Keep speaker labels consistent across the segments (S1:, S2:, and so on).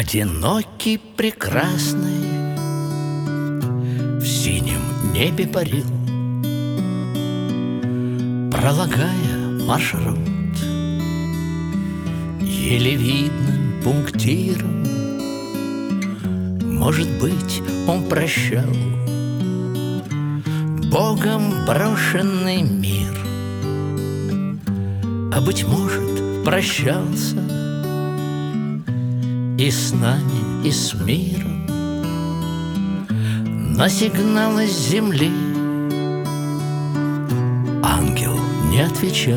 S1: Одинокий, прекрасный, в синем небе парил, пролагая маршрут еле видным пунктиром. Может быть, он прощал Богом брошенный мир, а, быть может, прощался и с нами, и с миром. На сигналы с земли ангел не отвечал,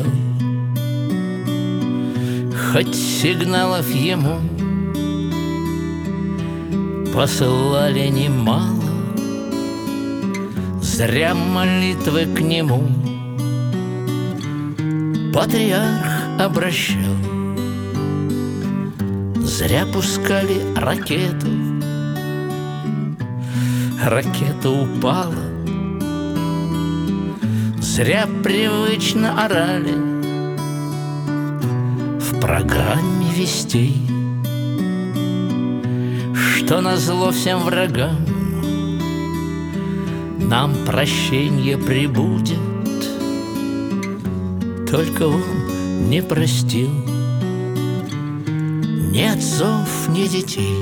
S1: хоть сигналов ему посылали немало. Зря молитвы к нему патриарх обращал, зря пускали ракету. Ракета упала, зря привычно орали в программе вестей, что назло всем врагам нам прощенье прибудет. Только он не простил ни отцов, ни детей,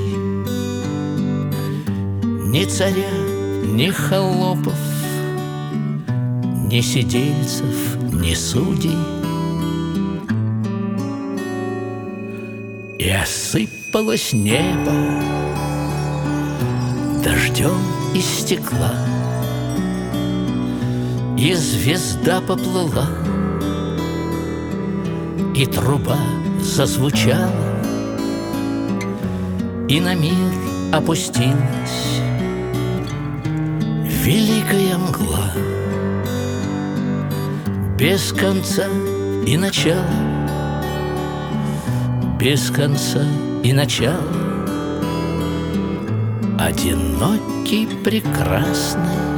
S1: ни царя, ни холопов, ни сидельцев, ни судей. И осыпалось небо дождем из стекла, и звезда поплыла, и труба зазвучала, и на мир опустилась великая мгла, без конца и начала, без конца и начала. Одинокий, прекрасный,